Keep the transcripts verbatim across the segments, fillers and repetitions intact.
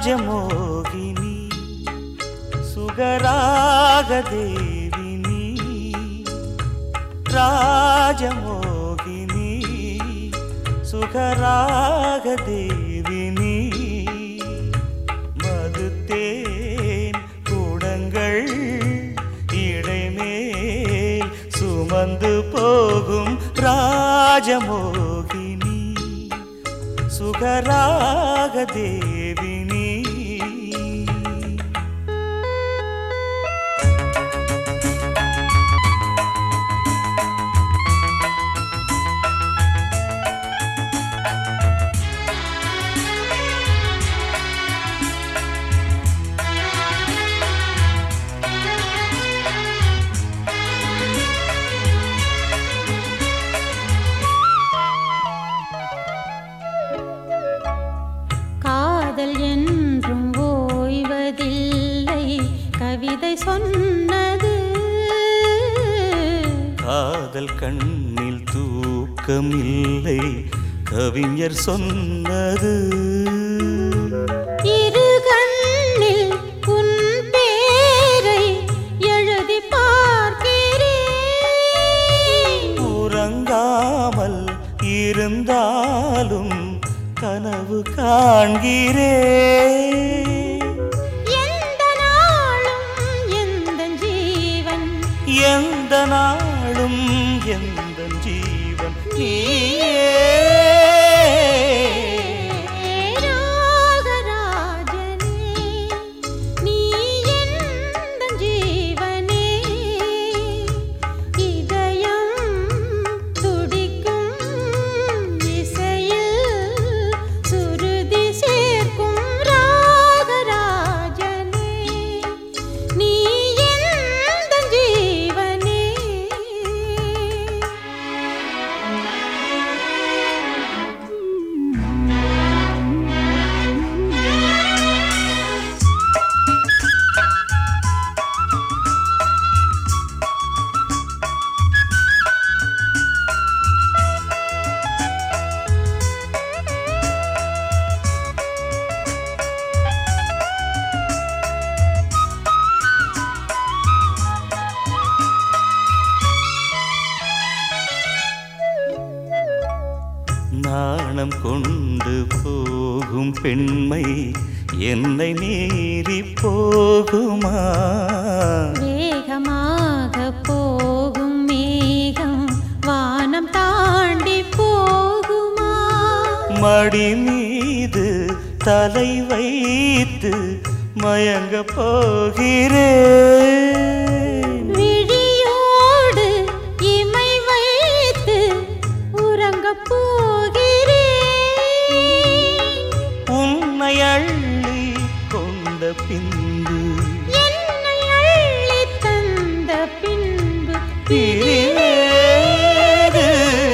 ராஜமோகினி சுகராகதேவினி ராஜமோகினி சுகராகதேவினி மதுத்தேன் கூடங்கள் இடைமேல் சுமந்து போகும் ராஜமோகினி சுகராகதேவினி காதல் என்றும் ஓய்வதில்லை கவிதை சொன்னது காதல் கண்ணில் தூக்கமில்லை கவிஞர் சொன்னது இரு கண்ணில் உன் பேரை எழுதி பார்க்கிறேன் உறங்காமல் இருந்தாலும் கனவு காண்கிறேன் எந்த நாளும் எந்த ஜீவன் எந்த நாளும் எந்த ஜீவன் நீயே ராகராஜனே நீ எந்த ஜீவனே இதயம் துடிக்கும் இசையில் சுருதி சேர்க்கும் ராகராஜனே நீ எந்த ஜீவனே நாணம் கொண்டு போகும் பெண்மை என்னை மீறி போகுமா வேகமாக போகும் மேகம் வானம் தாண்டி போகுமா மடி மீது தலை வைத்து மயங்க போகிறேன் விழியோடு இமை வைத்து உறங்கப் போகிறேன் உன்னை அள்ளி கொண்ட பின்பு என்னை அள்ளித் தந்த பின்பு பிரிவேது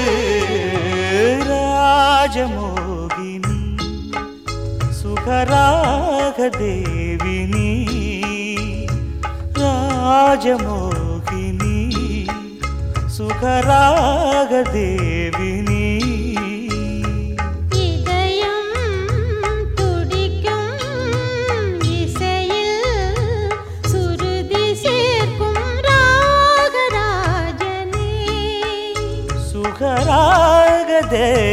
ராஜமோகினி சுகராகதேவினி ராஜமோகினி சுகராகதேவினி இதயம் துடிக்கும் இசையில் சுருதி சேர்க்கும் ராகராஜனே சுகராகதே